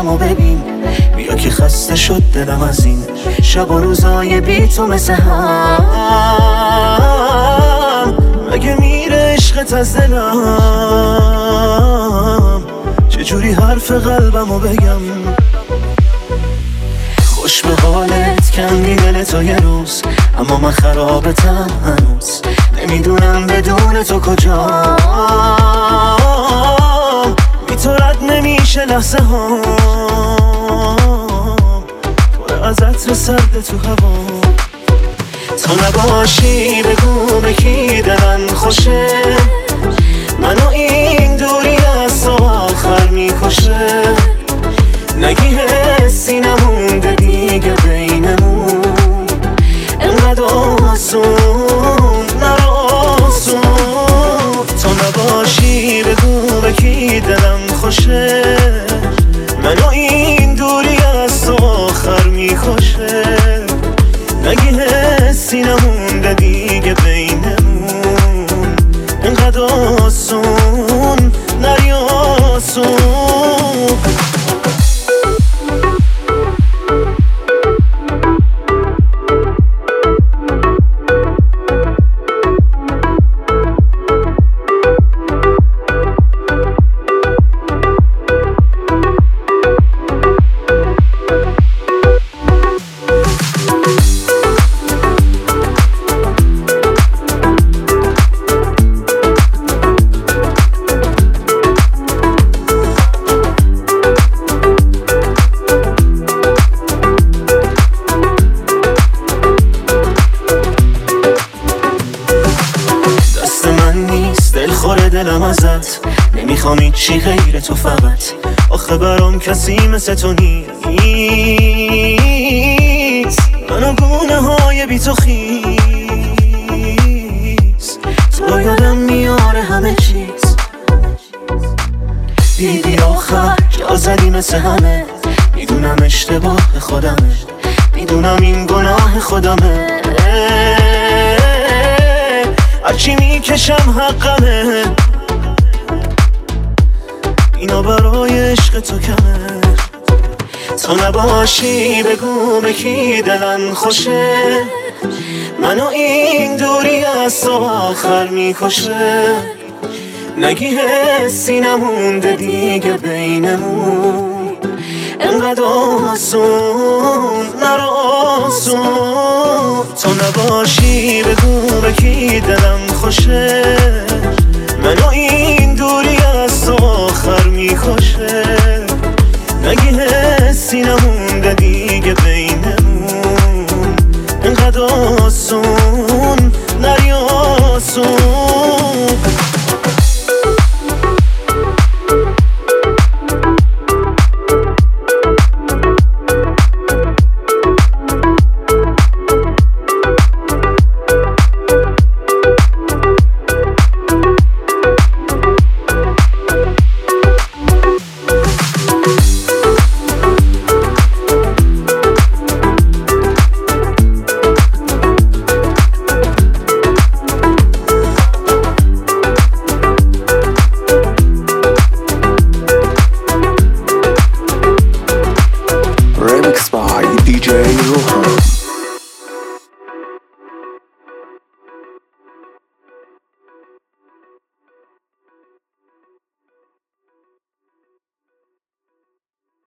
قلبمو ببین، بیا که خسته شد دلم از این شب و روزای بی تو مثل هم. مگه میره عشقت از دلم؟ چجوری حرف قلبمو بگم؟ خوش به حالت کندی دل تو یه روز، اما من خرابتم هنوز، نمیدونم بدون تو کجام. بی تو رد نمیشه لحظه ها، پر از عطر سرد تو هوا. تو نباشی بگو به کی دلم خوشه، منو این دوری از تو آخر میکشه. نگی حسی نمونده دیگه بینمون، انقدر آسون نراسون. تو نباشی بگو به کی دلم خوشه، منو این دوری از تو آخر میکشه. نگی حسی نمونده دیگه بینمون، انقدر آسون نریاسون. دلم ازت نمیخوام هیچی غیر تو فقط، آخه برام کسی مثل تو نیست. منو گونه های بی تو خیز، تو یادم میاره همه چیز. دیدی آخر جا زدی مثل همه، میدونم اشتباه خودمه، میدونم این گناه خودمه. هرچی میکشم حقمه، اینا برای عشق تو کمه. تو نباشی بگو به کی دلم خوشه، منو این دوری از تو آخر میکشه. نگی حسی نمونده دیگه بینمون، انقدر آسون نراسون. تو نباشی بگو به کی دلم خوشه، منو این دوری از تو آخر میکشه. نگی حسی نمونده دیگه بینمون، انقدر آسون نریاسون. Remix by DJ Rohan.